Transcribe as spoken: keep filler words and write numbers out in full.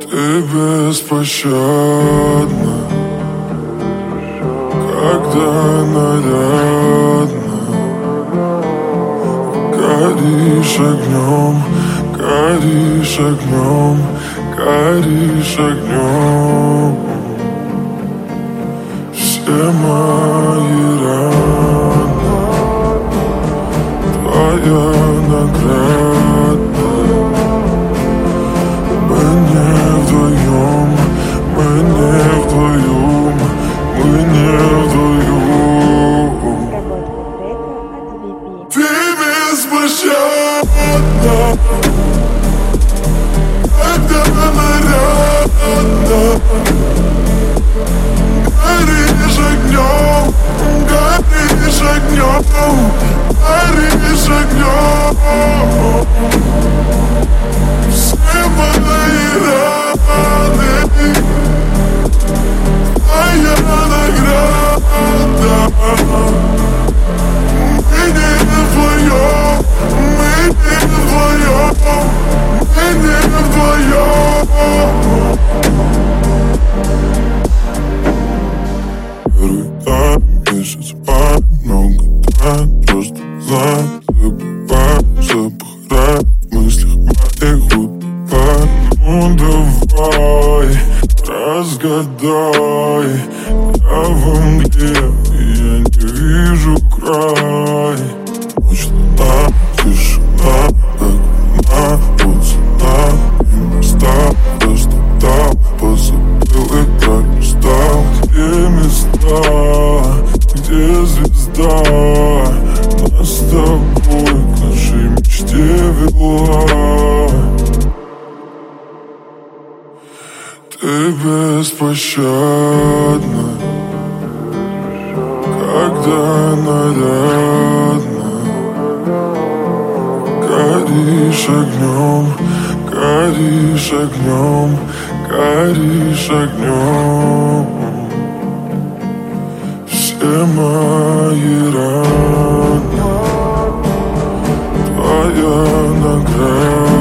Ты беспощадна, когда нарядна. Горишь огнем, горишь огнем, горишь огнем. Все мои раны, твоя награда. Мы не вдвоем, мы не вдвоем, мы не вдвоем. Ты беспощадна, когда нарядна. Горишь огнем, горишь огнем, горишь огнем. Все мои раны, твоя награда. Мы не вдвоем, мы не вдвоем, мы не вдвоем. Месяц, а много трат, просто знаю, забываю, забываю в мыслях моих утопаю. Ну давай, разгадай, я во мгле, и я не вижу край. Ночь, луна, тишина, как луна, вот цена, не настал, просто дал, позабыл и пролистал. Где места, где звезда нас с тобой к нашей мечте вела? Ты беспощадна, когда нарядна. Горишь огнем, горишь огнем, горишь огнем. Все мои раны, твоя награда.